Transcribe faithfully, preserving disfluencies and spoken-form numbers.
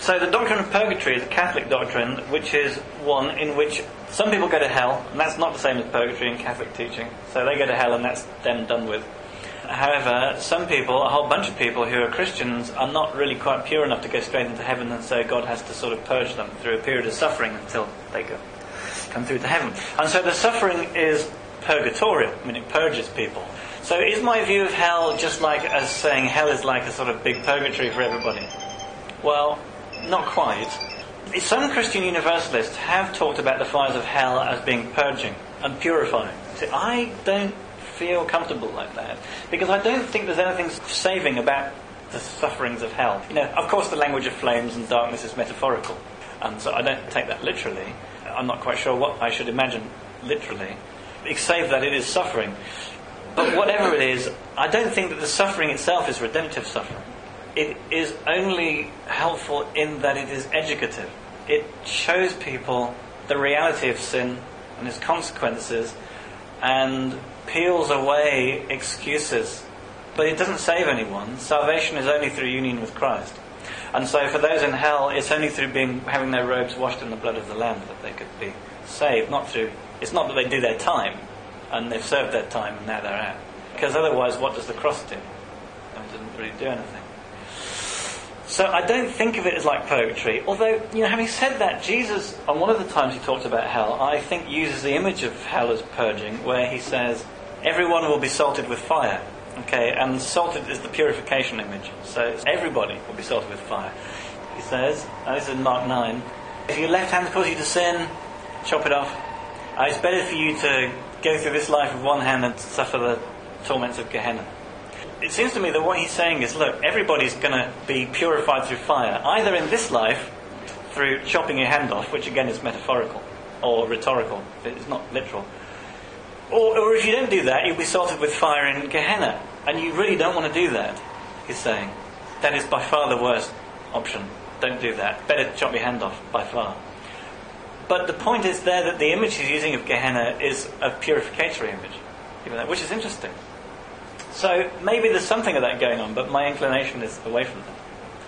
So the doctrine of purgatory is a Catholic doctrine, which is one in which some people go to hell, and that's not the same as purgatory in Catholic teaching. So they go to hell and that's them done with. However, some people, a whole bunch of people who are Christians, are not really quite pure enough to go straight into heaven, and so God has to sort of purge them through a period of suffering until they go come through to heaven. And so the suffering is purgatorial. I mean, it purges people. So is my view of hell just like as saying hell is like a sort of big purgatory for everybody? Well, not quite. Some Christian universalists have talked about the fires of hell as being purging and purifying. See, I don't feel comfortable like that, because I don't think there's anything saving about the sufferings of hell. You know, of course the language of flames and darkness is metaphorical, and so I don't take that literally. I'm not quite sure what I should imagine literally, save that it is suffering. But whatever it is, I don't think that the suffering itself is redemptive suffering. It is only helpful in that it is educative. It shows people the reality of sin and its consequences, and peels away excuses. But it doesn't save anyone. Salvation is only through union with Christ. And so for those in hell, it's only through being having their robes washed in the blood of the Lamb that they could be saved. Not through. It's not that they do their time and they've served their time and now they're out. Because otherwise, what does the cross do? It doesn't really do anything. So I don't think of it as like purgatory. Although, you know, having said that, Jesus, on one of the times he talked about hell, I think uses the image of hell as purging, where he says, everyone will be salted with fire. Okay, and salted is the purification image. So everybody will be salted with fire. He says, and this is in Mark nine, if your left hand causes you to sin, chop it off. Uh, it's better for you to go through this life with one hand than to suffer the torments of Gehenna. It seems to me that what he's saying is, look, everybody's going to be purified through fire, either in this life, through chopping your hand off, which again is metaphorical, or rhetorical, it's not literal. Or, or if you don't do that, you'll be salted with fire in Gehenna. And you really don't want to do that, he's saying. That is by far the worst option. Don't do that. Better chop your hand off, by far. But the point is there that the image he's using of Gehenna is a purificatory image, which is interesting. So maybe there's something of that going on, but my inclination is away from that.